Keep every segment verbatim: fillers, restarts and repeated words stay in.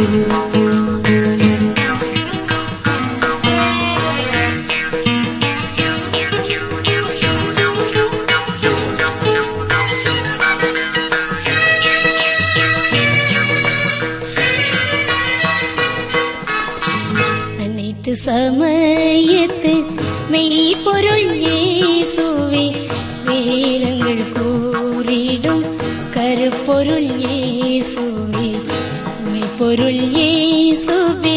சமயத்து மெய்ப்பொருள் இயேசுவே, வேதங்கள் கூறிடும் கருப்பொருள் இயேசுவே, மெய்ப்பொருள் இயேசுவே.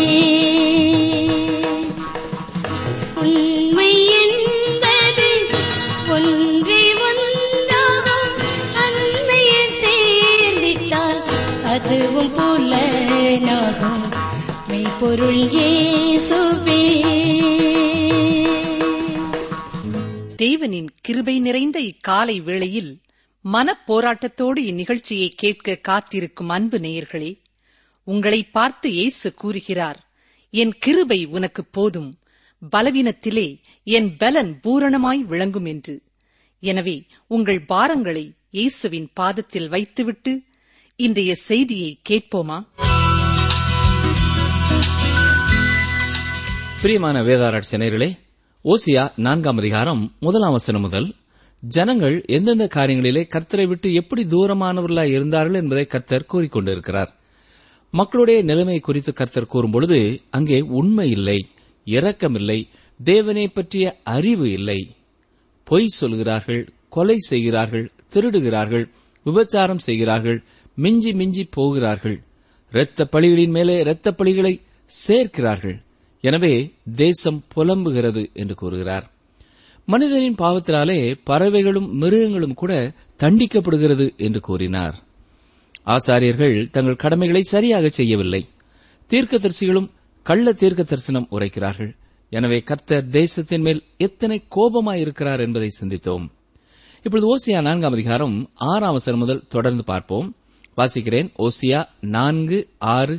உண்மை என்பது ஒன்றே ஒன்றாகும், அண்மையில் சேர்ந்திட்டால் அதுவும் புலனாகும், மெய்ப்பொருள் இயேசுவே. தேவனின் கிருபை நிறைந்த இக்காலை வேளையில் மனப்போராட்டத்தோடு இந்நிகழ்ச்சியை கேட்க காத்திருக்கும் அன்பு நேயர்களே, உங்களை பார்த்து இயேசு கூறுகிறார், என் கிருபை உனக்கு போதும், பலவீனத்திலே என் பலன் பூரணமாய் விளங்கும் என்று. எனவே உங்கள் பாரங்களை இயேசுவின் பாதத்தில் வைத்துவிட்டு இன்றைய செய்தியை கேட்போமா? பிரியமான வேதாராய்ச்சி நேயர்களே, ஓசியா நான்காம் அதிகாரம் முதலாம் வசனம் முதல் ஜனங்கள் எந்தெந்த காரியங்களிலே கர்த்தரை விட்டு எப்படி தூரமானவர்களாய் இருந்தார்கள் என்பதை கர்த்தர் கூறிக்கொண்டிருக்கிறார். மக்களுடைய நிலைமை குறித்து கர்த்தர் கூறும்பொழுது அங்கே உண்மை இல்லை, இரக்கமில்லை, தேவனை பற்றிய அறிவு இல்லை. பொய் சொல்கிறார்கள், கொலை செய்கிறார்கள், திருடுகிறார்கள், விபச்சாரம் செய்கிறார்கள், மிஞ்சி மிஞ்சி போகிறார்கள், இரத்த பழிகளின் மேலே இரத்த பழிகளை சேர்க்கிறார்கள். எனவே தேசம் புலம்புகிறது என்று கூறுகிறார். மனிதனின் பாவத்தினாலே பறவைகளும் மிருகங்களும் கூட தண்டிக்கப்படுகிறது என்று கூறினார். ஆசாரியர்கள் தங்கள் கடமைகளை சரியாக செய்யவில்லை. தீர்க்கதரிசிகளும் கள்ள தீர்க்க தரிசனம் உரைக்கிறார்கள். எனவே கர்த்தர் தேசத்தின் மேல் எத்தனை கோபமாயிருக்கிறார் என்பதை சிந்தித்தோம். இப்பொழுது ஓசியா நான்காம் அதிகாரம் ஆறாம் வசனம் முதல் தொடர்ந்து பார்ப்போம். வாசிக்கிறேன். ஓசியா நான்கு ஆறு.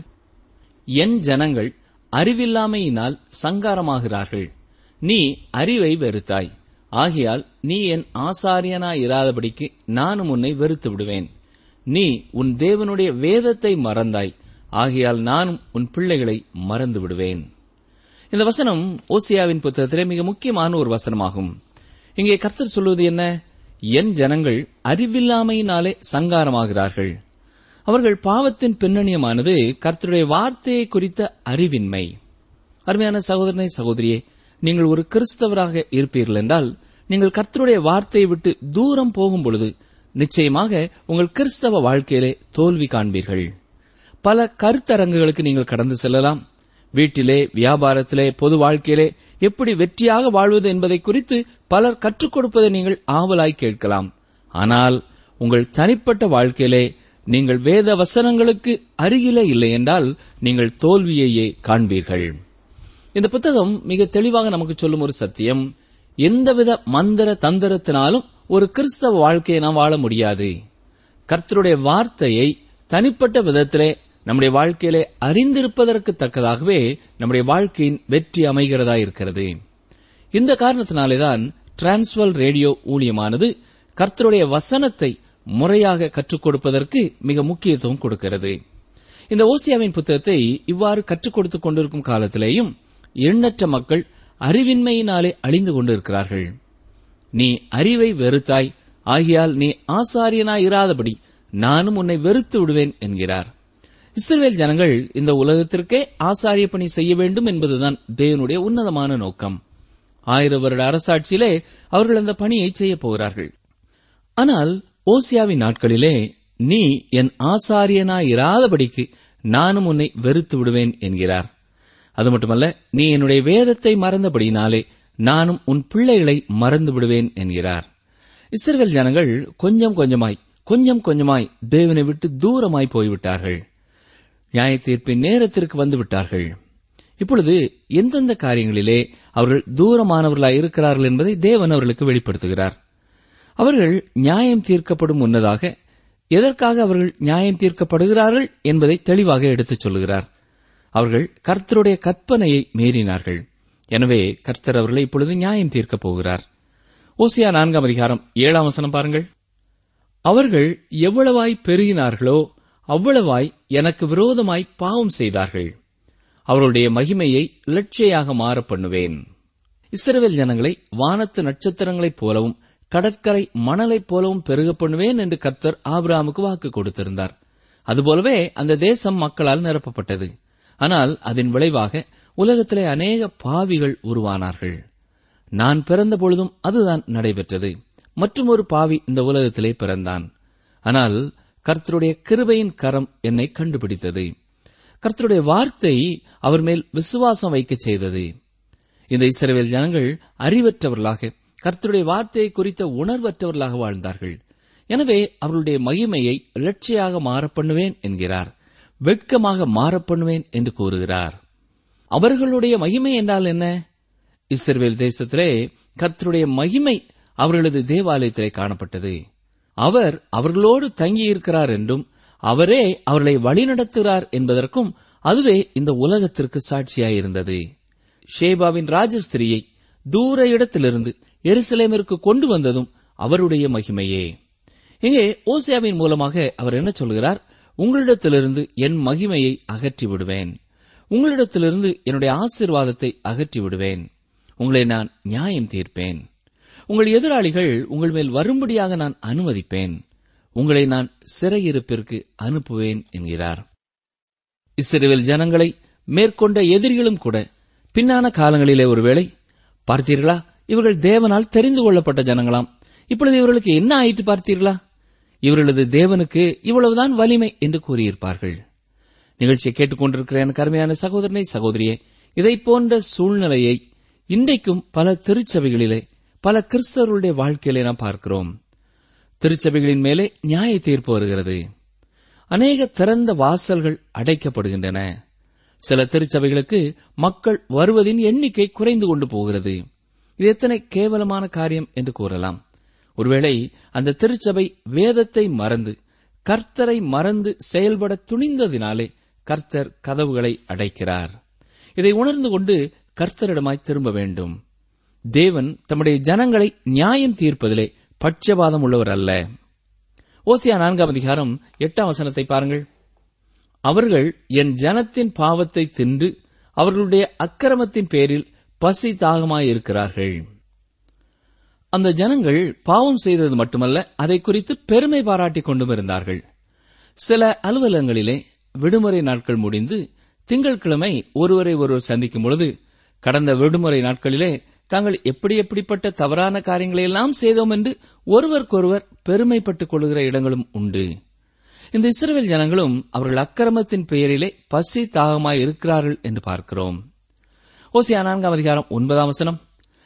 என் ஜனங்கள் அறிவில்லாமையினால் சங்காரமாகிறார்கள். நீ அறிவை வெறுத்தாய், ஆகையால் நீ என் ஆசாரியனாயிராதபடிக்கு நானும் உன்னை வெறுத்து விடுவேன். நீ உன் தேவனுடைய வேதத்தை மறந்தாய், ஆகையால் நானும் உன் பிள்ளைகளை மறந்து விடுவேன். இந்த வசனம் ஓசியாவின் புத்தகத்திலே மிக முக்கியமான ஒரு வசனமாகும். இங்கே கர்த்தர் சொல்வது என்ன? என் ஜனங்கள் அறிவில்லாமையினாலே சங்காரமாகிறார்கள். அவர்கள் பாவத்தின் பின்னணியமானது கர்த்தருடைய வார்த்தையை குறித்த அறிவின்மை. அருமையான சகோதரனை சகோதரியே, நீங்கள் ஒரு கிறிஸ்தவராக இருப்பீர்கள் என்றால் நீங்கள் கர்த்தருடைய வார்த்தையை விட்டு தூரம் போகும் பொழுது நிச்சயமாக உங்கள் கிறிஸ்தவ வாழ்க்கையிலே தோல்வி காண்பீர்கள். பல கருத்தரங்குகளுக்கு நீங்கள் கடந்து செல்லலாம். வீட்டிலே, வியாபாரத்திலே, பொது வாழ்க்கையிலே எப்படி வெற்றியாக வாழ்வது என்பதை குறித்து பலர் கற்றுக் கொடுப்பதை நீங்கள் ஆவலாய் கேட்கலாம். ஆனால் உங்கள் தனிப்பட்ட வாழ்க்கையிலே நீங்கள் வேத வசனங்களுக்கு அருகிலே இல்லை என்றால் நீங்கள் தோல்வியையே காண்பீர்கள். இந்த புத்தகம் மிக தெளிவாக நமக்கு சொல்லும் ஒரு சத்தியம், எந்தவித மந்திர தந்திரத்தினாலும் ஒரு கிறிஸ்தவ வாழ்க்கையை நாம் வாழ முடியாது. கர்த்தருடைய வார்த்தையை தனிப்பட்ட விதத்திலே நம்முடைய வாழ்க்கையிலே அறிந்திருப்பதற்கு தக்கதாகவே நம்முடைய வாழ்க்கையின் வெற்றி அமைகிறதா இருக்கிறது. இந்த காரணத்தினாலேதான் டிரான்ஸ்வல் ரேடியோ ஊழியமானது கர்த்தருடைய வசனத்தை முறையாக கற்றுக் கொடுப்பதற்கு மிக முக்கியத்துவம் கொடுக்கிறது. இந்த ஓசியாவின் புத்தகத்தை இவ்வாறு கற்றுக் கொடுத்துக் கொண்டிருக்கும் காலத்திலேயும் எண்ணற்ற மக்கள் அறிவின்மையினாலே அழிந்து கொண்டிருக்கிறார்கள். நீ அறிவை வெறுத்தாய், ஆகையால் நீ ஆசாரியனாய் இராதபடி நானும் உன்னை வெறுத்து விடுவேன் என்கிறார். இஸ்ரவேல் ஜனங்கள் இந்த உலகத்திற்கே ஆசாரிய பணி செய்ய வேண்டும் என்பதுதான் தேவனுடைய உன்னதமான நோக்கம். ஆயிரம் வருட அரசாட்சியிலே அவர்கள் அந்த பணியை செய்யப் போகிறார்கள். ஆனால் ஓசியாவின் நாட்களிலே நீ என் ஆசாரியனாயிராதபடிக்கு நானும் உன்னை வெறுத்து விடுவேன் என்கிறார். அது மட்டுமல்ல, நீ என்னுடைய வேதத்தை மறந்தபடினாலே நானும் உன் பிள்ளைகளை மறந்து விடுவேன் என்கிறார். இஸ்ரவேல் ஜனங்கள் கொஞ்சம் கொஞ்சமாய் கொஞ்சம் கொஞ்சமாய் தேவனை விட்டு தூரமாய் போய்விட்டார்கள். நியாய தீர்ப்பின் நேரத்திற்கு வந்துவிட்டார்கள். இப்பொழுது எந்தெந்த காரியங்களிலே அவர்கள் தூரமானவர்களாய் இருக்கிறார்கள் என்பதை தேவன் அவர்களுக்கு வெளிப்படுத்துகிறார். அவர்கள் நியாயம் தீர்க்கப்படும் முன்னதாக எதற்காக அவர்கள் நியாயம் தீர்க்கப்படுகிறார்கள் என்பதை தெளிவாக எடுத்துச் சொல்லுகிறார். அவர்கள் கர்த்தருடைய கற்பனையை மீறினார்கள். எனவே கர்த்தர் அவர்களை இப்பொழுது நியாயம் தீர்க்கப் போகிறார். ஓசியா நான்காம் அதிகாரம் ஏழாம் வசனம் பாருங்கள். அவர்கள் எவ்வளவாய் பெருகினார்களோ அவ்வளவாய் எனக்கு விரோதமாய் பாவம் செய்தார்கள். அவருடைய மகிமையை இலட்சையாக மாற பண்ணுவேன். இஸ்ரவேல் ஜனங்களை வானத்து நட்சத்திரங்களைப் போலவும் கடற்கரை மணலைப் போலவும் பெருக பண்ணுவேன் என்று கர்த்தர் ஆபிரகாமுக்கு வாக்கு கொடுத்திருந்தார். அதுபோலவே அந்த தேசம் மக்களால் நிரப்பப்பட்டது. ஆனால் அதன் விளைவாக உலகத்திலே அநேக பாவிகள் உருவானார்கள். நான் பிறந்த பொழுதும் அதுதான் நடைபெற்றது. மற்றும் ஒரு பாவி இந்த உலகத்திலே பிறந்தான். ஆனால் கர்த்தருடைய கிருபையின் கரம் என்னை கண்டுபிடித்தது. கர்த்தருடைய வார்த்தை அவர் மேல் விசுவாசம் வைக்க செய்தது. இந்த இஸ்ரவேல் ஜனங்கள் அறிவற்றவர்களாக, கர்த்தருடைய வார்த்தையை குறித்த உணர்வற்றவர்களாக வாழ்ந்தார்கள். எனவே அவர்களுடைய மகிமையை இலட்சையாக மாறப்பண்ணுவேன் என்கிறார். வெட்கமாக மாறப்பண்ணுவேன் என்று கூறுகிறார். அவர்களுடைய மகிமை என்றால் என்ன? இஸ்ரவேல் தேசத்திலே கர்த்தருடைய மகிமை அவர்களது தேவாலயத்திலே காணப்பட்டது. அவர் அவர்களோடு தங்கியிருக்கிறார் என்றும் அவரே அவர்களை வழிநடத்துகிறார் என்பதற்கும் அதுவே இந்த உலகத்திற்கு சாட்சியாயிருந்தது. ஷேபாவின் ராஜஸ்திரியை தூர இடத்திலிருந்து எருசலேமிற்கு கொண்டு வந்ததும் அவருடைய மகிமையே. இங்கே ஓசியாவின் மூலமாக அவர் என்ன சொல்கிறார்? உங்களிடத்திலிருந்து என் மகிமையை அகற்றி விடுவேன், உங்களிடத்திலிருந்து என்னுடைய ஆசீர்வாதத்தை அகற்றி விடுவேன், உங்களை நான் நியாயம் தீர்ப்பேன், உங்கள் எதிராளிகள் உங்கள் மேல் வரும்படியாக நான் அனுமதிப்பேன், உங்களை நான் சிறையிருப்பிற்கு அனுப்புவேன் என்கிறார். இஸ்ரவேல் ஜனங்களை மேற்கொண்ட எதிரிகளும் கூட பின்னான காலங்களிலே ஒருவேளை பார்த்தீர்களா, இவர்கள் தேவனால் தெரிந்து கொள்ளப்பட்ட ஜனங்களாம், இப்பொழுது இவர்களுக்கு என்ன ஆயிற்று பார்த்தீர்களா, இவர்களது தேவனுக்கு இவ்வளவுதான் வலிமை என்று கூறியிருப்பார்கள். நிகழ்ச்சியை கேட்டுக்கொண்டிருக்கிற எனக்கு அருமையான சகோதரனை சகோதரியே, இதை போன்ற சூழ்நிலையை இன்றைக்கும் பல திருச்சபைகளிலே, பல கிறிஸ்தவர்களுடைய வாழ்க்கையிலே நாம் பார்க்கிறோம். திருச்சபைகளின் மேலே நியாய தீர்ப்பு வருகிறது. அநேக திறந்த வாசல்கள் அடைக்கப்படுகின்றன. சில திருச்சபைகளுக்கு மக்கள் வருவதின் எண்ணிக்கை குறைந்து கொண்டு போகிறது. இது எத்தனை கேவலமான காரியம் என்று கூறலாம். ஒருவேளை அந்த திருச்சபை வேதத்தை மறந்து, கர்த்தரை மறந்து செயல்பட துணிந்ததினாலே கர்த்தர் கதவுகளை அடைக்கிறார். இதை உணர்ந்து கொண்டு கர்த்தரிடமாய் திரும்ப வேண்டும். தேவன் தம்முடைய ஜனங்களை நியாயம் தீர்ப்பதிலே பட்சபாதம் உள்ளவர் அல்ல. ஓசியா நான்காம் அதிகாரம் எட்டாம் வசனத்தை பாருங்கள். அவர்கள் என் ஜனத்தின் பாவத்தை தின்று அவர்களுடைய அக்கிரமத்தின் பேரில் பசி தாகமாயிருக்கிறார்கள். அந்த ஜனங்கள் பாவம் செய்தது மட்டுமல்ல, அதை குறித்து பெருமை பாராட்டிக் கொண்டும் இருந்தார்கள். சில அலுவலகங்களிலே விடுமுறை நாட்கள் முடிந்து திங்கட்கிழமை ஒருவரை ஒருவர் சந்திக்கும் பொழுது, கடந்த விடுமுறை நாட்களிலே தாங்கள் எப்படி எப்படிப்பட்ட தவறான காரியங்களை எல்லாம் செய்தோம் என்று ஒருவருக்கொருவர் பெருமைப்பட்டுக் கொள்கிற இடங்களும் உண்டு. இந்த இஸ்ரவேல் ஜனங்களும் அவர்கள் அக்கிரமத்தின் பெயரிலே பசி தாகமாய் இருக்கிறார்கள் என்று பார்க்கிறோம். ஓசியா நான்காம் அதிகாரம் ஒன்பதாம் வசனம்,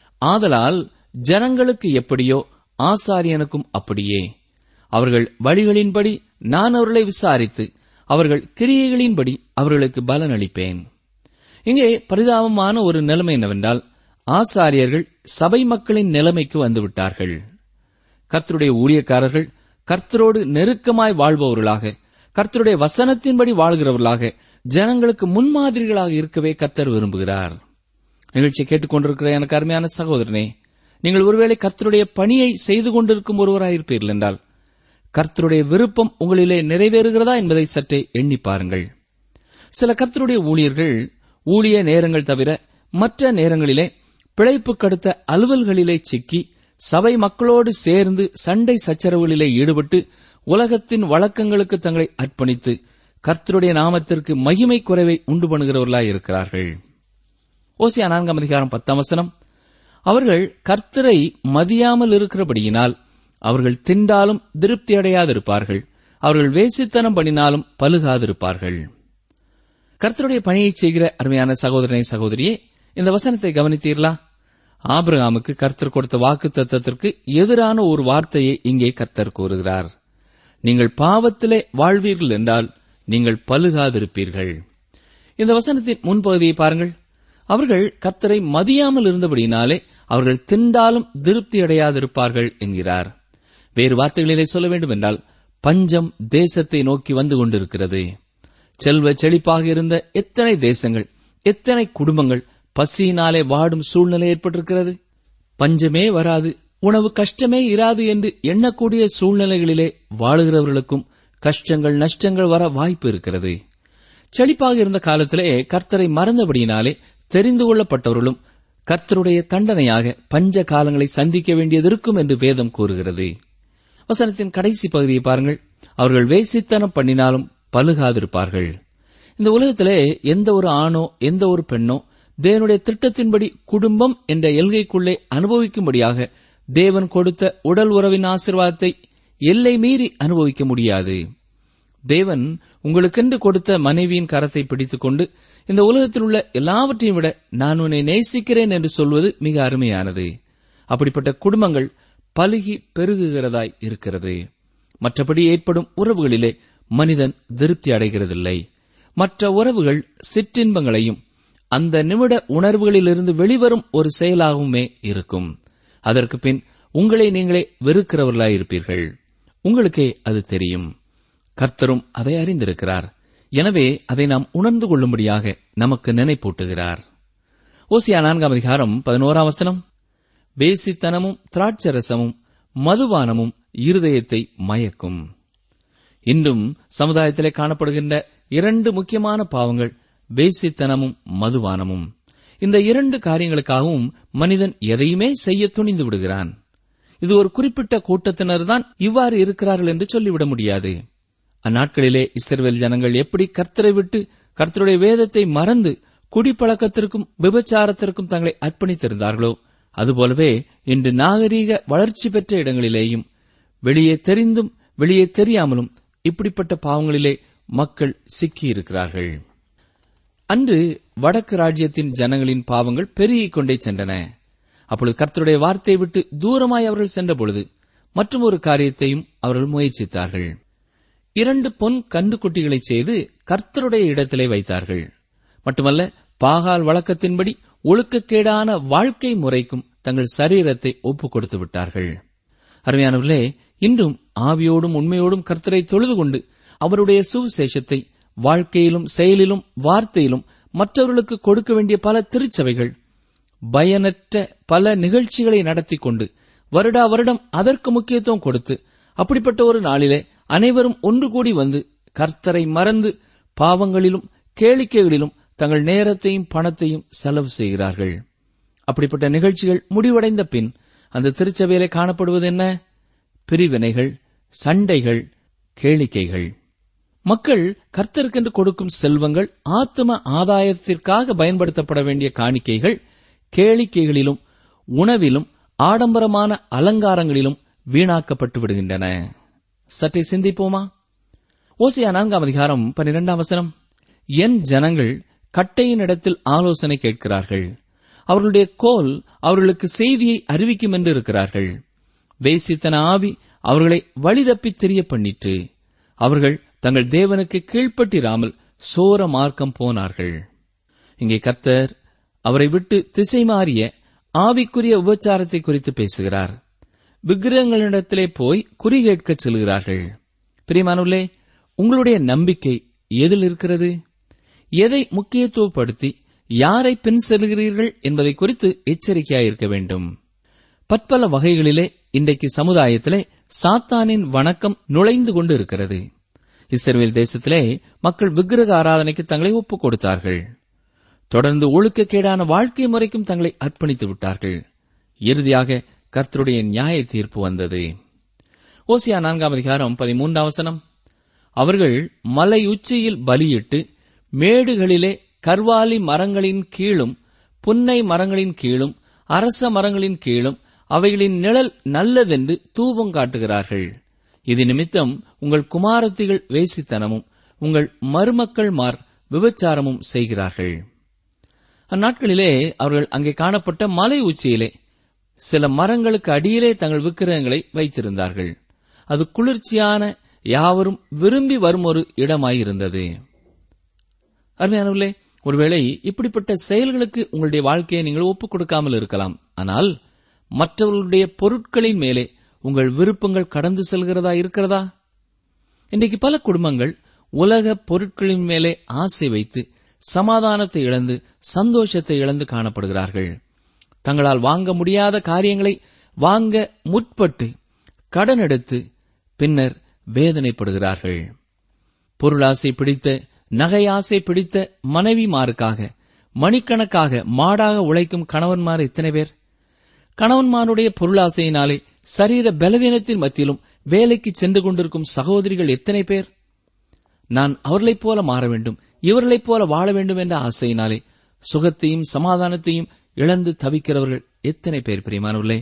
ஆதலால் ஜனங்களுக்கு எப்படியோ ஆசாரியனுக்கும் அப்படியே, அவர்கள் வழிகளின்படி நான் அவர்களை விசாரித்து அவர்கள் கிரியைகளின்படி அவர்களுக்கு பலன் அளிப்பேன். இங்கே பரிதாபமான ஒரு நிலைமை என்னவென்றால், ஆசாரியர்கள் சபை மக்களின் நிலைமைக்கு வந்துவிட்டார்கள். கர்த்தருடைய ஊழியக்காரர்கள் கர்த்தரோடு நெருக்கமாய் வாழ்பவர்களாக, கர்த்தருடைய வசனத்தின்படி வாழ்கிறவர்களாக, ஜனங்களுக்கு முன்மாதிரிகளாக இருக்கவே கர்த்தர் விரும்புகிறார். நிகழ்ச்சியை கேட்டுக்கொண்டிருக்கிற எனக்கு அருமையான சகோதரனே, நீங்கள் ஒருவேளை கர்த்தருடைய பணியை செய்து கொண்டிருக்கும் ஒருவராயிருப்பீர்கள் என்றால், கர்த்தருடைய விருப்பம் உங்களிலே நிறைவேறுகிறதா என்பதை சற்றே எண்ணி பாருங்கள். சில கர்த்தருடைய ஊழியர்கள் ஊழிய நேரங்கள் தவிர மற்ற நேரங்களிலே பிழைப்பு கடுத்த அலுவல்களிலே சிக்கி சபை மக்களோடு சேர்ந்து சண்டை சச்சரவுகளிலே ஈடுபட்டு உலகத்தின் வழக்கங்களுக்கு தங்களை அர்ப்பணித்து கர்த்தருடைய நாமத்திற்கு மகிமை குறைவை உண்டு பண்ணுகிறவர்களாய் இருக்கிறார்கள். ஓசியா நான்காம் அதிகாரம் பத்தாம் வசனம், அவர்கள் கர்த்தரை மதியாமல் இருக்கிறபடியினால் அவர்கள் திண்டாலும் திருப்தி அடையாதிருப்பார்கள், அவர்கள் வேசித்தனம் பண்ணினாலும் பலுகாதிருப்பார்கள். கர்த்தருடைய பணியை செய்கிற அருமையான சகோதரனை சகோதரியே, இந்த வசனத்தை கவனித்தீர்களா? ஆபிரகாமுக்கு கர்த்தர் கொடுத்த வாக்கு தத்தத்திற்கு எதிரான ஒரு வார்த்தையை இங்கே கர்த்தர் கூறுகிறார். நீங்கள் பாவத்திலே வாழ்வீர்கள் என்றால் நீங்கள் பலுகாதிருப்பீர்கள். இந்த வசனத்தின் முன்பகுதியை பாருங்கள். அவர்கள் கர்த்தரை மதியாமல் இருந்தபடியினாலே அவர்கள் திண்டாலும் திருப்தி அடையாதிருப்பார்கள் என்கிறார். வேறு வார்த்தைகளிலே சொல்ல வேண்டும் என்றால், பஞ்சம் தேசத்தை நோக்கி வந்து கொண்டிருக்கிறது. செல்வ செழிப்பாக இருந்த எத்தனை தேசங்கள், எத்தனை குடும்பங்கள் பசியினாலே வாடும் சூழ்நிலை ஏற்பட்டிருக்கிறது. பஞ்சமே வராது, உணவு கஷ்டமே இராது என்று எண்ணக்கூடிய சூழ்நிலைகளிலே வாழுகிறவர்களுக்கும் கஷ்டங்கள் நஷ்டங்கள் வர வாய்ப்பு இருக்கிறது. செழிப்பாக இருந்த காலத்திலே கர்த்தரை மறந்தபடியினாலே தெரிந்து கொள்ளப்பட்டவர்களும் கர்த்தருடைய தண்டனையாக பஞ்ச காலங்களை சந்திக்க வேண்டியதிருக்கும் என்று வேதம் கூறுகிறது. வசனத்தின் கடைசி பகுதியை பாருங்கள். அவர்கள் வேசித்தனம் பண்ணினாலும் பலுகாதிருப்பார்கள். இந்த உலகத்திலே எந்த ஒரு ஆணோ எந்த ஒரு பெண்ணோ தேவனுடைய திட்டத்தின்படி குடும்பம் என்ற எல்கைக்குள்ளே அனுபவிக்கும்படியாக தேவன் கொடுத்த உடல் உறவின் ஆசீர்வாதத்தை எல்லை மீறி அனுபவிக்க முடியாது. தேவன் உங்களுக்கென்று கொடுத்த மனைவியின் கரத்தை பிடித்துக் கொண்டு இந்த உலகத்தில் உள்ள எல்லாவற்றையும் விட நான் உன்னை நேசிக்கிறேன் என்று சொல்வது மிக அருமையானது. அப்படிப்பட்ட குடும்பங்கள் பலுகி பெருகுகிறதாய் இருக்கிறது. மற்றபடி ஏற்படும் உறவுகளிலே மனிதன் திருப்தி அடைகிறதில்லை. மற்ற உறவுகள் சிற்றின்பங்களையும் அந்த நிமிட உணர்வுகளிலிருந்து வெளிவரும் ஒரு செயலாகவுமே இருக்கும். அதற்கு பின் உங்களை நீங்களே வெறுக்கிறவர்களாயிருப்பீர்கள். உங்களுக்கே அது தெரியும். கர்த்தரும் அதை அறிந்திருக்கிறார். எனவே அதை நாம் உணர்ந்து கொள்ளும்படியாக நமக்கு நினைப்பூட்டுகிறார். ஓசியா நான்காம் அதிகாரம் பதினோராம் வசனம், வேசித்தனமும் திராட்சரசமும் மதுபானமும் இருதயத்தை மயக்கும். இன்றும் சமுதாயத்திலே காணப்படுகின்ற இரண்டு முக்கியமான பாவங்கள் வேசித்தனமும் மதுபானமும். இந்த இரண்டு காரியங்களுக்காகவும் மனிதன் எதையுமே செய்ய துணிந்து விடுகிறான். இது ஒரு குறிப்பிட்ட கூட்டத்தினர்தான் இவ்வாறு இருக்கிறார்கள் என்று சொல்லிவிட முடியாது. அந்நாட்களிலே இஸ்ரவேல் ஜனங்கள் எப்படி கர்த்தரை விட்டு கர்த்தருடைய வேதத்தை மறந்து குடிப்பழக்கத்திற்கும் விபச்சாரத்திற்கும் தங்களை அர்ப்பணித்திருந்தார்களோ அதுபோலவே இன்று நாகரீக வளர்ச்சி பெற்ற இடங்களிலேயும் வெளியே தெரிந்தும் வெளியே தெரியாமலும் இப்படிப்பட்ட பாவங்களிலே மக்கள் சிக்கியிருக்கிறார்கள். அன்று வடக்கு ராஜ்யத்தின் ஜனங்களின் பாவங்கள் பெருகிக் கொண்டே சென்றன. அப்பொழுது கர்த்தருடைய வார்த்தையை விட்டு தூரமாய் அவர்கள் சென்ற பொழுது மற்றும் ஒரு காரியத்தையும் அவர்கள் முயற்சித்தார்கள். இரண்டு பொன் கன்றுக்குட்டிகளை செய்து கர்த்தருடைய இடத்திலே வைத்தார்கள். மட்டுமல்ல, பாகால் வழக்கத்தின்படி ஒழுக்கக்கேடான வாழ்க்கை முறைக்கும் தங்கள் சரீரத்தை ஒப்புக் கொடுத்து விட்டார்கள். அருமையானவர்களே, இன்றும் ஆவியோடும் உண்மையோடும் கர்த்தரை தொழுது கொண்டு அவருடைய சுவிசேஷத்தை வாழ்க்கையிலும் செயலிலும் வார்த்தையிலும் மற்றவர்களுக்கு கொடுக்க வேண்டிய பல திருச்சபைகள் பயனற்ற பல நிகழ்ச்சிகளை நடத்தி கொண்டு வருடா வருடம் அதற்கு முக்கியத்துவம் கொடுத்து அப்படிப்பட்ட ஒரு நாளிலே அனைவரும் ஒன்று கூடி வந்து கர்த்தரை மறந்து பாவங்களிலும் கேளிக்கைகளிலும் தங்கள் நேரத்தையும் பணத்தையும் செலவு செய்கிறார்கள். அப்படிப்பட்ட நிகழ்ச்சிகள் முடிவடைந்த பின் அந்த திருச்சபையிலே காணப்படுவது என்ன? பிரிவினைகள், சண்டைகள், கேளிக்கைகள். மக்கள் கர்த்தருக்கென்று கொடுக்கும் செல்வங்கள் ஆத்தும ஆதாயத்திற்காக பயன்படுத்தப்பட வேண்டிய காணிக்கைகள் கேளிக்கைகளிலும் உணவிலும் ஆடம்பரமான அலங்காரங்களிலும் வீணாக்கப்பட்டு விடுகின்றன. சற்றே சிந்திப்போமா? ஓசியா நான்காம் அதிகாரம் பன்னிரெண்டாம் வசனம், என் ஜனங்கள் கட்டையின் இடத்தில் ஆலோசனை கேட்கிறார்கள், அவர்களுடைய கோல் அவர்களுக்கு செய்தியை அறிவிக்கும் என்று இருக்கிறார்கள். வேசித்தன ஆவி அவர்களை வழிதப்பி தெரிய பண்ணிற்று. அவர்கள் தங்கள் தேவனுக்கு கீழ்ப்பட்டிராமல் சோர மார்க்கம் போனார்கள். இங்கே கர்த்தர் அவரை விட்டு திசை மாறிய ஆவிக்குரிய உபச்சாரத்தை குறித்து பேசுகிறார். விக்கிரகங்களிடத்திலே போய் குறி கேட்கச் செல்கிறார்கள். பிரியமானவர்களே, உங்களுடைய நம்பிக்கை எதில் இருக்கிறது? எதை முக்கியத்துவப்படுத்தி யாரை பின் செல்கிறீர்கள் என்பதை குறித்து எச்சரிக்கையாயிருக்க வேண்டும். பற்பல வகைகளிலே இன்றைக்கு சமுதாயத்திலே சாத்தானின் வணக்கம் நுழைந்து கொண்டு இருக்கிறது. இஸ்ரவேல் தேசத்திலே மக்கள் விக்கிரக ஆராதனைக்கு தங்களை ஒப்புக் கொடுத்தார்கள். தொடர்ந்து ஒழுக்கக்கேடான வாழ்க்கை முறைக்கும் தங்களை அர்ப்பணித்து விட்டார்கள். இறுதியாக கர்த்தருடைய நியாய தீர்ப்பு வந்தது. ஓசியா நான்காம் அதிகாரம் பதிமூன்றாம் வசனம், அவர்கள் மலை உச்சியில் பலியிட்டு மேடுகளிலே கர்வாலி மரங்களின் கீழும் புன்னை மரங்களின் கீழும் அரச மரங்களின் கீழும் அவைகளின் நிழல் நல்லதென்று தூபம் காட்டுகிறார்கள். இது நிமித்தம் உங்கள் குமாரத்திகள் வேசித்தனமும் உங்கள் மருமக்கள் மார் விபச்சாரமும் செய்கிறார்கள். அந்நாட்களிலே அவர்கள் அங்கே காணப்பட்ட மலை உச்சியிலே சில மரங்களுக்கு அடியிலே தங்கள் விக்கிரகங்களை வைத்திருந்தார்கள். அது குளிர்ச்சியான யாவரும் விரும்பி வரும் ஒரு இடமாயிருந்தது. அருமையானவர்களே, ஒருவேளை இப்படிப்பட்ட செயல்களுக்கு உங்களுடைய வாழ்க்கையை நீங்கள் ஒப்புக் கொடுக்காமல் இருக்கலாம். ஆனால் மற்றவர்களுடைய பொருட்களின் மேலே உங்கள் விருப்பங்கள் கடந்து செல்கிறதா இருக்கிறதா? இன்றைக்கு பல குடும்பங்கள் உலக பொருட்களின் மேலே ஆசை வைத்து சமாதானத்தை இழந்து சந்தோஷத்தை இழந்து காணப்படுகிறார்கள். தங்களால் வாங்க முடியாத காரியங்களை வாங்க முற்பட்டு கடன் எடுத்து பின்னர் வேதனைப்படுகிறார்கள். பொருளாசை பிடித்த, நகை ஆசை பிடித்த மனைவிமாருக்காக மணிக்கணக்காக மாடாக உழைக்கும் கணவன்மார் எத்தனை பேர்? கணவன்மாருடைய பொருளாசையினாலே சரீர பலவீனத்தின் மத்தியிலும் வேலைக்கு சென்று கொண்டிருக்கும் சகோதரிகள் எத்தனை பேர்? நான் அவர்களைப் போல மாற வேண்டும், இவர்களைப் போல வாழ வேண்டும் என்ற ஆசையினாலே சுகத்தையும் சமாதானத்தையும் இழந்து தவிக்கிறவர்கள் எத்தனை பேர்? பிரியமானவர்களே,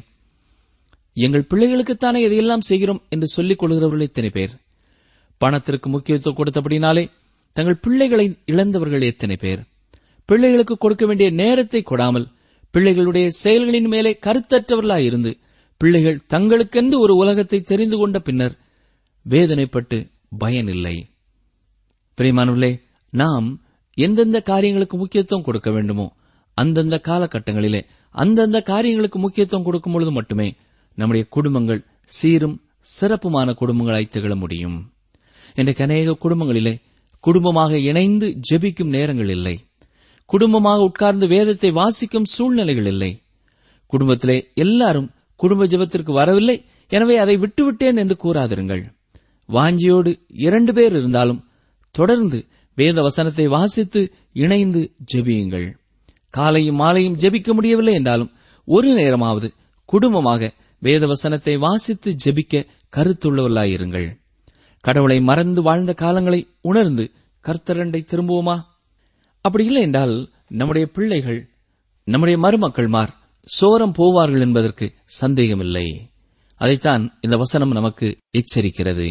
எங்கள் பிள்ளைகளுக்குத்தானே இதையெல்லாம் செய்கிறோம் என்று சொல்லிக் கொள்கிறவர்கள் எத்தனை பேர்? பணத்திற்கு முக்கியத்துவம் கொடுத்தபடினாலே தங்கள் பிள்ளைகளை இழந்தவர்கள் எத்தனை பேர்? பிள்ளைகளுக்கு கொடுக்க வேண்டிய நேரத்தை கொடாமல் பிள்ளைகளுடைய செயல்களின் மேலே கருத்தற்றவர்களாயிருந்து பிள்ளைகள் தங்களுக்கென்று ஒரு உலகத்தை தெரிந்து கொண்ட பின்னர் வேதனைப்பட்டு பயனில்லை. பிரியமானவர்களே, நாம் எந்தெந்த காரியங்களுக்கு முக்கியத்துவம் கொடுக்க வேண்டுமோ அந்தந்த காலகட்டங்களிலே அந்தந்த காரியங்களுக்கு முக்கியத்துவம் கொடுக்கும் பொழுது மட்டுமே நம்முடைய குடும்பங்கள் சீரும் சிறப்புமான குடும்பங்களாய் திகழ முடியும். இன்றைக்கு அநேக குடும்பங்களிலே குடும்பமாக இணைந்து ஜெபிக்கும் நேரங்கள் இல்லை. குடும்பமாக உட்கார்ந்து வேதத்தை வாசிக்கும் சூழ்நிலைகள் இல்லை. குடும்பத்திலே எல்லாரும் குடும்ப ஜெபத்திற்கு வரவில்லை, எனவே அதை விட்டுவிட்டேன் என்று கூறாதிருங்கள். வாஞ்சியோடு இரண்டு பேர் இருந்தாலும் தொடர்ந்து வேத வசனத்தை வாசித்து இணைந்து ஜெபியுங்கள். காலையும் மாலையும் ஜெபிக்க முடியவில்லை என்றாலும் ஒரு நேரமாவது குடும்பமாக வேத வசனத்தை வாசித்து ஜெபிக்க கருத்துள்ளவர்களாயிருங்கள். கடவுளை மறந்து வாழ்ந்த காலங்களை உணர்ந்து கர்த்தரண்டை திரும்புவோமா? அப்படி இல்லை என்றால் நம்முடைய பிள்ளைகள், நம்முடைய மருமக்கள்மார் சோரம் போவார்கள் என்பதற்கு சந்தேகமில்லை. அதைத்தான் இந்த வசனம் நமக்கு எச்சரிக்கிறது.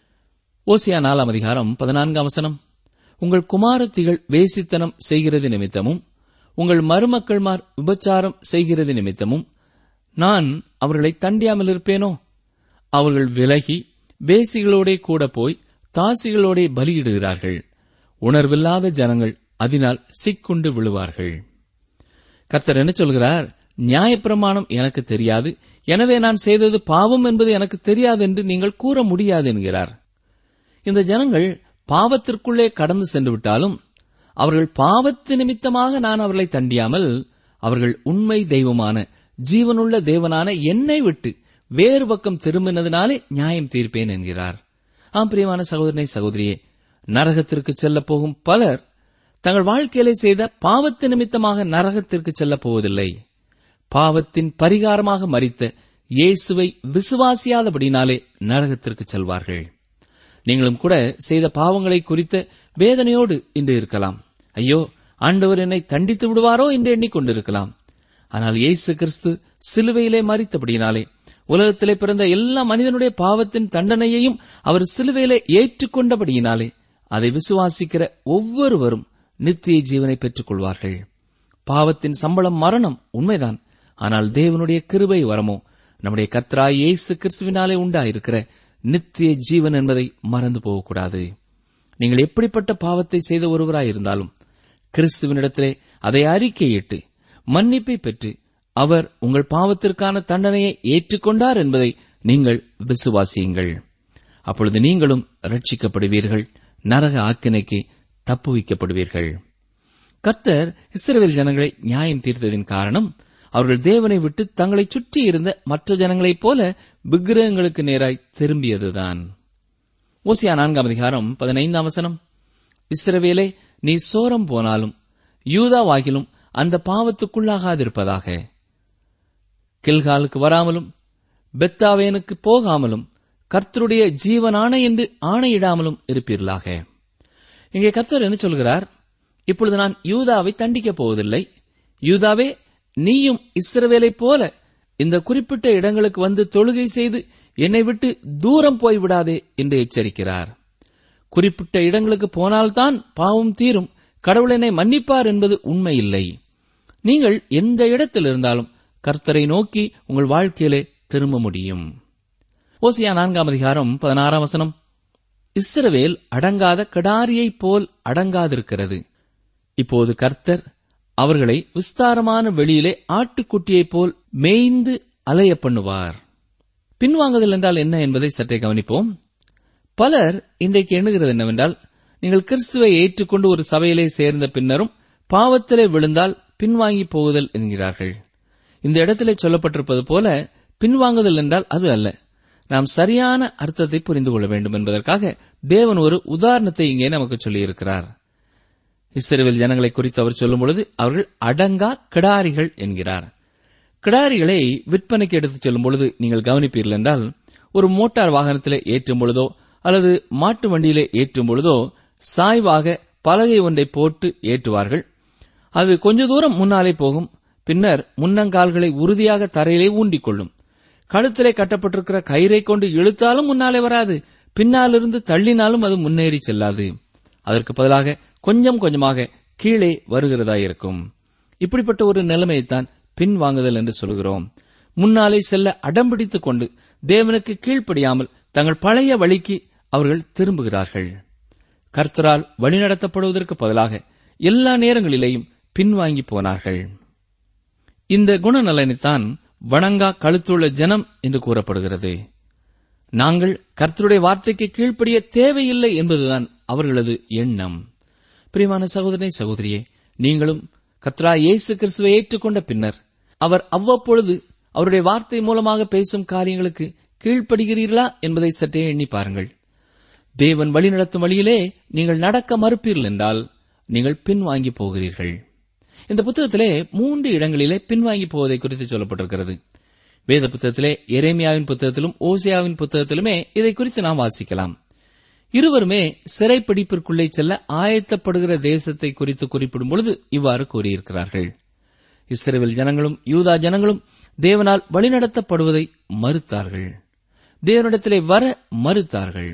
ஓசியா நாலாம் அதிகாரம் பதினான்காம் வசனம், உங்கள் குமாரத்திகள் வேசித்தனம் செய்கிறது நிமித்தமும் உங்கள் மருமக்கள்மார் விபச்சாரம் செய்கிறது நிமித்தமும் நான் அவர்களை தண்டியாமல் இருப்பேனோ? அவர்கள் விலகி வேசிகளோடே கூட போய் தாசிகளோடே பலியிடுகிறார்கள். உணர்வில்லாத ஜனங்கள் அதனால் சிக்குண்டு விழுவார்கள். கர்த்தர் என்ன சொல்கிறார்? நியாயப்பிரமாணம் எனக்கு தெரியாது, எனவே நான் செய்தது பாவம் என்பது எனக்கு தெரியாது என்று நீங்கள் கூற முடியாது என்கிறார். இந்த ஜனங்கள் பாவத்திற்குள்ளே கடந்து சென்று விட்டாலும் அவர்கள் பாவத்து நிமித்தமாக நான் அவர்களை தண்டியாமல் அவர்கள் உண்மை தெய்வமான ஜீவனுள்ள தேவனான என்னை விட்டு வேறு பக்கம் திரும்பினதினாலே நியாயம் தீர்ப்பேன் என்கிறார். ஆம் பிரியமான சகோதரனை சகோதரியே, நரகத்திற்கு செல்லப் போகும் பலர் தங்கள் வாழ்க்கையிலே செய்த பாவத்து நிமித்தமாக நரகத்திற்கு செல்லப் போவதில்லை. பாவத்தின் பரிகாரமாக மரித்த இயேசுவை விசுவாசியாதபடினாலே நரகத்திற்கு செல்வார்கள். நீங்களும் கூட செய்த பாவங்களை குறித்த வேதனையோடு இன்று இருக்கலாம். ஐயோ, ஆண்டவர் என்னை தண்டித்து விடுவாரோ என்று எண்ணிக்கொண்டிருக்கலாம். ஆனால் இயேசு கிறிஸ்து சிலுவையிலே மரித்தபடினாலே உலகத்திலே பிறந்த எல்லா மனிதனுடைய பாவத்தின் தண்டனையையும் அவர் சிலுவையிலே ஏற்றுக்கொண்டபடியினாலே அதை விசுவாசிக்கிற ஒவ்வொருவரும் நித்திய ஜீவனை பெற்றுக் கொள்வார்கள். பாவத்தின் சம்பளம் மரணம், உண்மைதான். ஆனால் தேவனுடைய கிருபை வரமோ நம்முடைய கர்த்தராகிய இயேசு கிறிஸ்துவினாலே உண்டாயிருக்கிற நித்திய ஜீவன் என்பதை மறந்து போகக்கூடாது. நீங்கள் எப்படிப்பட்ட பாவத்தை செய்த ஒருவராயிருந்தாலும் கிறிஸ்துவனிடத்திலே அதை அறிக்கையிட்டு மன்னிப்பை பெற்று அவர் உங்கள் பாவத்திற்கான தண்டனையை ஏற்றுக்கொண்டார் என்பதை நீங்கள் விசுவாசியுங்கள். அப்பொழுது நீங்களும் ரட்சிக்கப்படுவீர்கள், நரக ஆக்கினைக்கு தப்புவிக்கப்படுவீர்கள். கர்த்தர் இஸ்ரவேல் ஜனங்களை நியாயம் தீர்த்ததின் காரணம் அவர்கள் தேவனை விட்டு தங்களை சுற்றி இருந்த மற்ற ஜனங்களைப் போல விக்கிரகங்களுக்கு நேராய் திரும்பியதுதான். ஓசியா நான்காம் அதிகாரம் பதினைந்தாம் வசனம், இஸ்ரவேலே, நீ சோரம் போனாலும் யூதாவாகிலும் அந்த பாவத்துக்குள்ளாகாதிருப்பதாக. கில்காலுக்கு வராமலும் பெத்தாவேனுக்கு போகாமலும் கர்த்தருடைய ஜீவனான என்று ஆணையிடாமலும் இருப்பீர்களாக. இங்கே கர்த்தர் என்ன சொல்கிறார்? இப்பொழுது நான் யூதாவை தண்டிக்கப் போவதில்லை. யூதாவே, நீயும் இஸ்ரவேலைப் போல இந்த குறிப்பிட்ட இடங்களுக்கு வந்து தொழுகை செய்து என்னை விட்டு தூரம் போய்விடாதே என்று எச்சரிக்கிறார். குறிப்பிட்ட இடங்களுக்கு போனால்தான் பாவம் தீரும், கடவுள் என்னை மன்னிப்பார் என்பது உண்மையில்லை. நீங்கள் எந்த இடத்தில் இருந்தாலும் கர்த்தரை நோக்கி உங்கள் வாழ்க்கையிலே திரும்ப முடியும். ஓசியா நான்காம் அதிகாரம் பதினாறாம் வசனம், இஸ்ரவேல் அடங்காத கிடாரியைப் போல் அடங்காதிருக்கிறது. இப்போது கர்த்தர் அவர்களை விஸ்தாரமான வெளியிலே ஆட்டுக்குட்டியைப் போல் மேய்ந்து அலைய பண்ணுவார். பின்வாங்குதல் என்றால் என்ன என்பதை சற்றே கவனிப்போம். பலர் இன்றைக்கு எண்ணுகிறது என்னவென்றால், நீங்கள் கிறிஸ்துவை ஏற்றுக்கொண்டு ஒரு சபையிலே சேர்ந்த பின்னரும் பாவத்திலே விழுந்தால் பின்வாங்கி போகுதல் என்கிறார்கள். இந்த இடத்திலே சொல்லப்பட்டிருப்பது போல பின்வாங்குதல் என்றால் அது அல்ல. நாம் சரியான அர்த்தத்தை புரிந்து கொள்ள வேண்டும் என்பதற்காக தேவன் ஒரு உதாரணத்தை இங்கே நமக்கு சொல்லியிருக்கிறார். இஸ்ரவேல் ஜனங்களை குறித்து அவர் சொல்லும் பொழுது அவர்கள் அடங்கா கிடாரிகள் என்கிறார். கிடாரிகளை விற்பனைக்கு எடுத்துச் செல்லும் பொழுது நீங்கள் கவனிப்பீர்கள் என்றால், ஒரு மோட்டார் வாகனத்திலே ஏற்றும் பொழுதோ அல்லது மாட்டு வண்டியிலே ஏற்றும் பொழுதோ சாய்வாக பலகை ஒன்றை போட்டு ஏற்றுவார்கள். அது கொஞ்ச தூரம் முன்னாலே போகும். பின்னர் முன்னங்கால்களை உறுதியாக தரையிலே ஊண்டிக் கொள்ளும். கழுத்திலே கட்டப்பட்டிருக்கிற கயிறை கொண்டு இழுத்தாலும் முன்னாலே வராது, பின்னாலிருந்து தள்ளினாலும் அது முன்னேறி செல்லாது. அதற்கு பதிலாக கொஞ்சம் கொஞ்சமாக கீழே வருகிறதாயிருக்கும். இப்படிப்பட்ட ஒரு நிலைமையைத்தான் பின்வாங்குதல் என்று சொல்கிறோம். முன்னாலே செல்ல அடம்பிடித்துக் கொண்டு தேவனுக்கு கீழ்ப்படியாமல் தங்கள் பழைய வழிக்கு அவர்கள் திரும்புகிறார்கள். கர்த்தரால் வழிநடத்தப்படுவதற்கு பதிலாக எல்லா நேரங்களிலேயும் பின்வாங்கி போனார்கள். இந்த குணநலனைத்தான் வணங்கா கழுத்துள்ள ஜனம் என்று கூறப்படுகிறது. நாங்கள் கர்த்தருடைய வார்த்தைக்கு கீழ்ப்படிய தேவையில்லை என்பதுதான் அவர்களது எண்ணம். பிரியமான சகோதரனே, சகோதரியே, நீங்களும் கர்த்தராகிய இயேசு கிறிஸ்துவை ஏற்றுக்கொண்ட பின்னர் அவர் அவ்வப்பொழுது அவருடைய வார்த்தை மூலமாக பேசும் காரியங்களுக்கு கீழ்ப்படுகிறீர்களா என்பதை சற்றே எண்ணி பாருங்கள். தேவன் வழிநடத்தும் வழியிலே நீங்கள் நடக்க மறுப்பீர்கள் என்றால் நீங்கள் பின்வாங்கி போகிறீர்கள். இந்த புத்தகத்திலே மூன்று இடங்களிலே பின்வாங்கி போவதை குறித்து சொல்லப்பட்டிருக்கிறது. வேத புத்தகத்திலே எரேமியாவின் புத்தகத்திலும் ஓசியாவின் புத்தகத்திலுமே இதை குறித்து நாம் வாசிக்கலாம். இருவருமே சிறைப்பிடிப்பிற்குள்ளே செல்ல ஆயத்தப்படுகிற தேசத்தை குறித்து குறிப்பிடும் பொழுது இவ்வாறு கூறியிருக்கிறார்கள். இஸ்ரவேல் ஜனங்களும் யூதா ஜனங்களும் தேவனால் வழிநடத்தப்படுவதை மறுத்தார்கள். தேவனிடத்திலே வர மறுத்தார்கள்.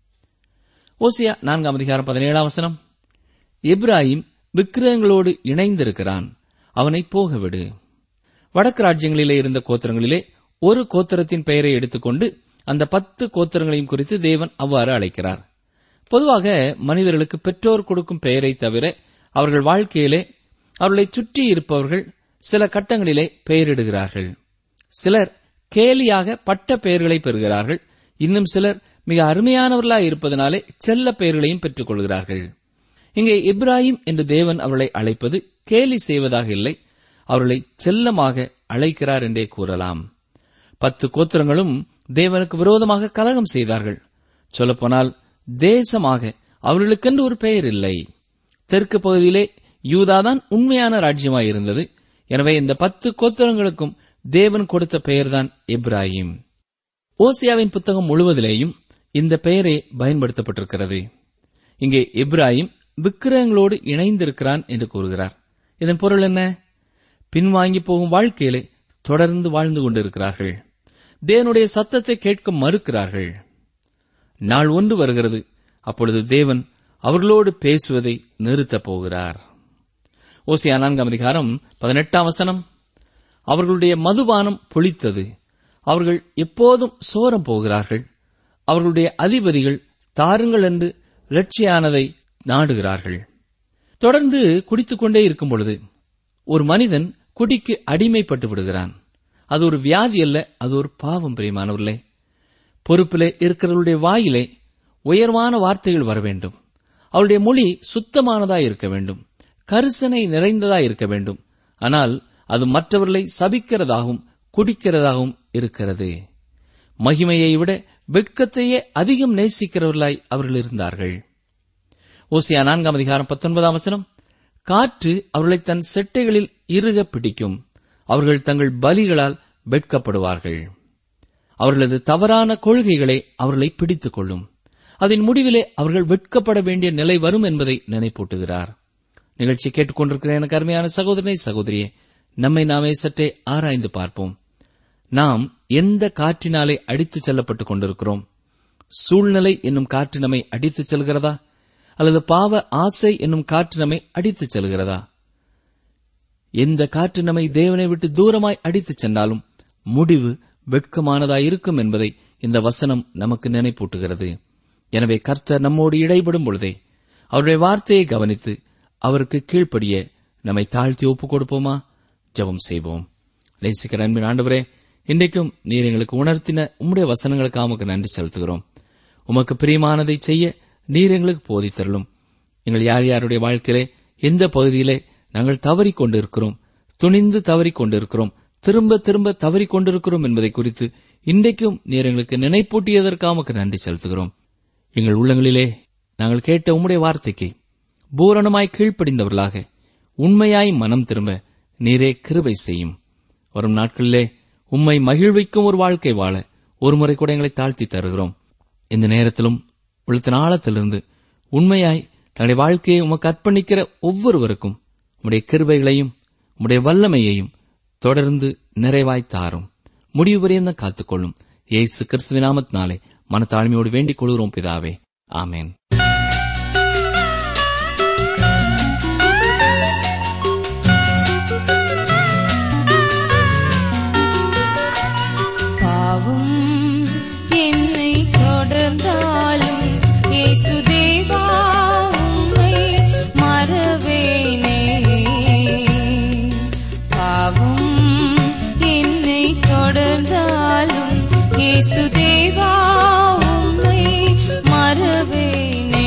ஓசியா நான்காம் அதிகாரம் பதினேழாம் வசனம், எப்ராயிம் விக்கிரகங்களோடு இணைந்திருக்கிறான், அவனை போகவிடு. வடக்கு ராஜ்யங்களிலே இருந்த கோத்திரங்களிலே ஒரு கோத்திரத்தின் பெயரை எடுத்துக்கொண்டு அந்த பத்து கோத்திரங்களையும் குறித்து தேவன் அவ்வாறு அழைக்கிறார். பொதுவாக மனிதர்களுக்கு பெற்றோர் கொடுக்கும் பெயரை தவிர அவர்கள் வாழ்க்கையிலே அவர்களை சுற்றி இருப்பவர்கள் சில கட்டங்களிலே பெயரிடுகிறார்கள். சிலர் கேலியாக பட்ட பெயர்களை பெறுகிறார்கள். இன்னும் சிலர் மிக அருமையானவர்களாய் இருப்பதனாலே செல்ல பெயர்களையும் பெற்றுக் கொள்கிறார்கள். இங்கே இப்ராஹிம் என்று தேவன் அவர்களை அழைப்பது கேலி செய்வதாக இல்லை, அவர்களை செல்லமாக அழைக்கிறார் என்றே கூறலாம். பத்து கோத்திரங்களும் தேவனுக்கு விரோதமாக கலகம் செய்தார்கள். சொல்லப்போனால் தேசமாக அவர்களுக்கென்று ஒரு பெயர் இல்லை. தெற்கு பகுதியிலே யூதாதான் உண்மையான ராஜ்யமாய் இருந்தது. எனவே இந்த பத்து கோத்திரங்களுக்கும் தேவன் கொடுத்த பெயர்தான் இப்ராஹிம். ஓசியாவின் புத்தகம் முழுவதிலேயும் இந்த பெயரே பயன்படுத்தப்பட்டிருக்கிறது. இங்கே இப்ராஹிம் விக்கிரகங்களோடு இணைந்திருக்கிறான் என்று கூறுகிறார். இதன் பொருள் என்ன? பின்வாங்கி போகும் வாழ்க்கையிலே தொடர்ந்து வாழ்ந்து கொண்டிருக்கிறார்கள். தேவனுடைய சத்தத்தை கேட்க மறுக்கிறார்கள். நாள் ஒன்று வருகிறது, அப்பொழுது தேவன் அவர்களோடு பேசுவதை நிறுத்தப் போகிறார். ஓசியா நான்காம் அதிகாரம் பதினெட்டாம் வசனம், அவர்களுடைய மதுபானம் புளித்தது, அவர்கள் எப்போதும் சோரம் போகிறார்கள், அவர்களுடைய அதிபதிகள் தாருங்கள் என்று லட்சியானதை நாடுகிறார்கள். தொடர்ந்து குடித்துக் கொண்டே இருக்கும் பொழுது ஒரு மனிதன் குடிக்கு அடிமைப்பட்டு விடுகிறான். அது ஒரு வியாதி அல்ல, அது ஒரு பாவம். பிரியமானவர்களே, பொறுப்பிலே இருக்கிறவர்களுடைய வாயிலே உயர்வான வார்த்தைகள் வர வேண்டும். அவருடைய மொழி சுத்தமானதாய் இருக்க வேண்டும், கரிசனை நிறைந்ததாய் இருக்க வேண்டும். ஆனால் அது மற்றவர்களை சபிக்கிறதாகவும் குடிக்கிறதாகவும் இருக்கிறது. மகிமையை விட வெட்கத்தையே அதிகம் நேசிக்கிறவர்களாய் அவர்கள் இருந்தார்கள். ஓசியா நான்காம் அதிகாரம் பத்தொன்பதாம் வசனம், காற்று அவர்களை தன் செட்டைகளில் இறுக பிடிக்கும், அவர்கள் தங்கள் பலிகளால் வெட்கப்படுவார்கள். அவர்களது தவறான கொள்கைகளை அவர்களை பிடித்துக் கொள்ளும், அதன் முடிவிலே அவர்கள் வெட்கப்பட வேண்டிய நிலை வரும் என்பதை நினைப்பூட்டுகிறார். நிகழ்ச்சி கேட்டுக்கொண்டிருக்கிற எனக்கு அருமையான சகோதரனை, சகோதரியே, நம்மை நாமே சற்றே ஆராய்ந்து பார்ப்போம். நாம் எந்த காற்றினாலே அடித்துச் செல்லப்பட்டுக் கொண்டிருக்கிறோம்? சூழ்நிலை என்னும் காற்று நம்மை அடித்துச் செல்கிறதா, அல்லது பாவ ஆசை என்னும் காற்று நம்மை அடித்துச் செல்கிறதா? எந்த காற்று நம்மை தேவனை விட்டு தூரமாய் அடித்துச் சென்றாலும் முடிவு வெட்கமானதாயிருக்கும் என்பதை இந்த வசனம் நமக்கு நினைப்பூட்டுகிறது. எனவே கர்த்தர் நம்மோடு இடைபடும் பொழுதே அவருடைய வார்த்தையை கவனித்து அவருக்கு கீழ்ப்படிய நம்மை தாழ்த்தி ஒப்புக் கொடுப்போமா? ஜெபம் செய்வோம். நேசிக்கிற அன்பின் ஆண்டவரே, இன்றைக்கும் நீர் எங்களுக்கு உணர்த்தின உம்முடைய வசனங்களுக்காக உமக்கு நன்றி செலுத்துகிறோம். உமக்கு பிரியமானதை செய்ய நீர் எங்களுக்கு போதித்தருளும். எங்கள் யார் யாருடைய வாழ்க்கையிலே எந்த பகுதியிலே நாங்கள் தவறிக் கொண்டிருக்கிறோம், துணிந்து தவறிக் கொண்டிருக்கிறோம், திரும்ப திரும்ப தவறிக் கொண்டிருக்கிறோம் என்பதை குறித்து இன்றைக்கும் நீர் எங்களுக்கு நினைப்பூட்டியதற்காக உமக்கு நன்றி செலுத்துகிறோம். எங்கள் உள்ளங்களிலே நாங்கள் கேட்ட உம்முடைய வார்த்தைக்கு பூரணமாய் கீழ்ப்படிந்தவர்களாக உண்மையாய் மனம் திரும்ப நீரே கிருபை செய்யும். வரும் நாட்களிலே உம்மை மகிழ்விக்கும் ஒரு வாழ்க்கை வாழ ஒருமுறை கூட எங்களை தாழ்த்தி தருகிறோம். இந்த நேரத்திலும் உள்ளத்தின் ஆழத்திலிருந்து உண்மையாய் தன்னுடைய வாழ்க்கையை உமக்கு அர்ப்பணிக்கிற ஒவ்வொருவருக்கும் உம்முடைய கிருபைகளையும் உம்முடைய வல்லமையையும் தொடர்ந்து நிறைவாய் தாரும். முடிவு வரையும் காத்துக்கொள்ளும். இயேசு கிறிஸ்துவின் நாமத்தினாலே மனத்தாழ்மையோடு வேண்டிக் கொள்கிறோம் பிதாவே, ஆமேன். இயேசுதேவா உம்மை மறவேனே, பாவம் என்னை தொடர்ந்தாலும் இயேசுதேவா உம்மை மறவேனே.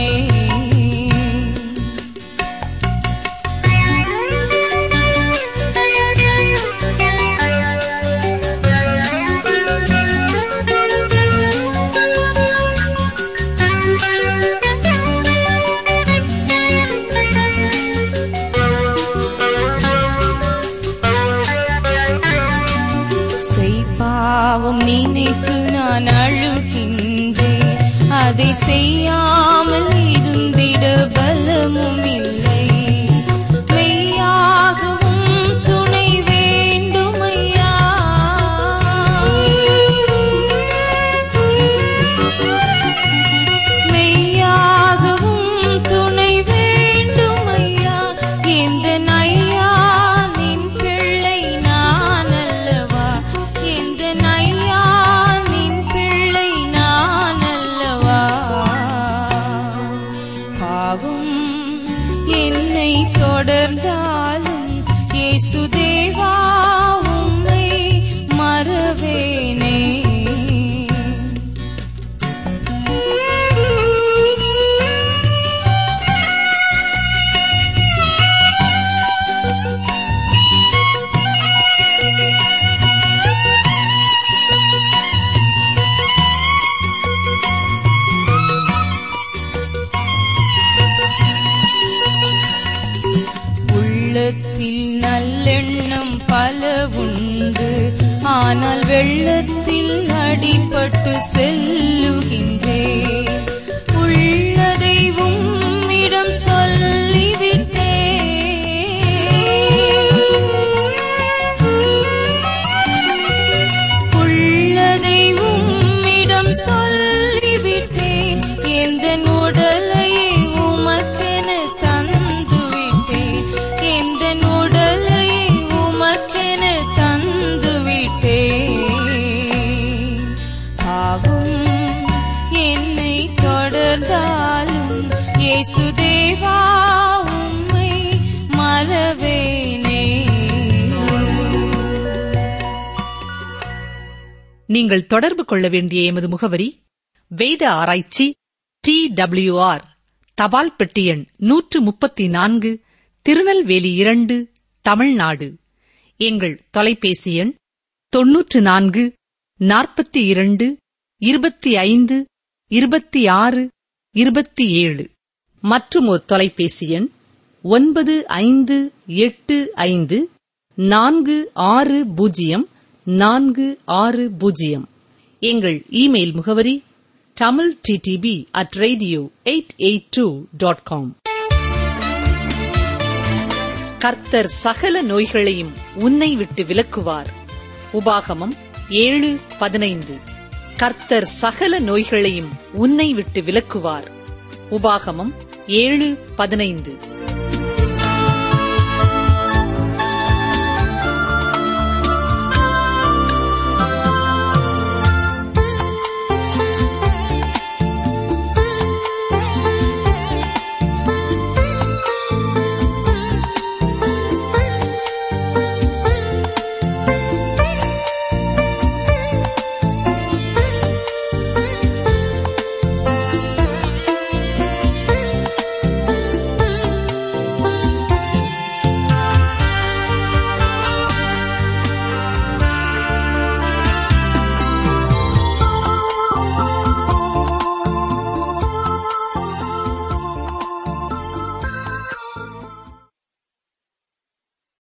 பாவம் நினைத்து நான் அழுகின்றேன், அதை செய்யாமல் இருந்திட பலமும் இல்லை. மெய்யாகவும் துணை வேண்டுமையா, மெய்யாகவும் துணை வேண்டுமையா. இந்த நையா நின் பிள்ளை நான் அல்லவா, இந்த நையா நின் பிள்ளை நான் அல்லவா. பாவம் என்னை தொடர்ந்தாலும் இயேசுதேவா உம்மை மறவேனே. உள்ளத்தில் நல்லெண்ணம் பல உண்டு, ஆனால் வெள்ளத்தில் அடிபட்டு செல்லுகின்றேன். உள்ளதை உம்மிடம் சொல்லிவிட்டேன், உள்ளதை உம்மிடம் சொல்லிவிட்டேன். எந்த உடலை உமக்கென தந்துவிட்டேன், எந்த உடலை உமக்கென தந்துவிட்டேன். பாவம் என்னை தொடர்ந்தாலும் இயேசுதேவா உம்மை மறவேனே. நீங்கள் தொடர்பு கொள்ள வேண்டிய எமது முகவரி: வேத ஆராய்ச்சி, டி டபிள்யூ ஆர், தபால் பெட்டி எண் நூற்று முப்பத்தி நான்கு, திருநெல்வேலி இரண்டு, தமிழ்நாடு. எங்கள் தொலைபேசி எண் தொன்னூற்று நான்கு நாற்பத்தி இரண்டு இருபத்தி ஐந்து இருபத்தி ஆறு இருபத்தி ஏழு. மற்றும் ஒரு தொலைபேசி எண் ஒன்பது ஐந்து எட்டு ஐந்து நான்கு ஆறு பூஜ்ஜியம் நான்கு ஆறு பூஜ்ஜியம். எங்கள் இமெயில் முகவரி Tamil TTB at radio eight eight two dot com. கர்த்தர் சகல நோய்களையும் உன்னை விட்டு விலக்குவார். உபாகமம் ஏழு பதினைந்து. கர்த்தர் சகல நோய்களையும் உன்னை விட்டு விலக்குவார். உபாகமம் ஏழு பதினைந்து.